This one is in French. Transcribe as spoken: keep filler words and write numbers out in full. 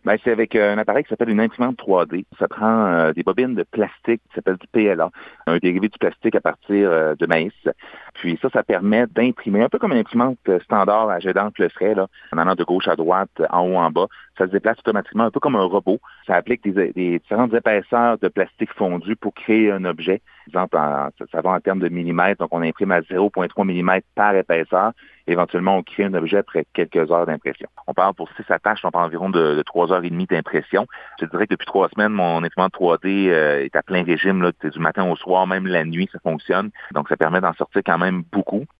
Ben, c'est avec euh, un appareil qui s'appelle une imprimante trois D. Ça prend euh, des bobines de plastique qui s'appelle du P L A, un dérivé du plastique à partir euh, de maïs. Puis ça, ça permet d'imprimer, un peu comme une imprimante standard à jet d'encre le ferait, là, en allant de gauche à droite, en haut, en bas. Ça se déplace automatiquement, un peu comme un robot. Ça applique des, des différentes épaisseurs de plastique fondu pour créer un objet. Par exemple, en, ça va en termes de millimètres, donc on imprime à zéro virgule trois millimètres par épaisseur. Éventuellement, on crée un objet après quelques heures d'impression. On parle pour six attaches, on parle environ de, de trois heures et demie d'impression. Je dirais que depuis trois semaines, mon imprimante trois D euh, est à plein régime, là, du matin au soir, même la nuit, ça fonctionne. Donc, ça permet d'en sortir quand même beaucoup.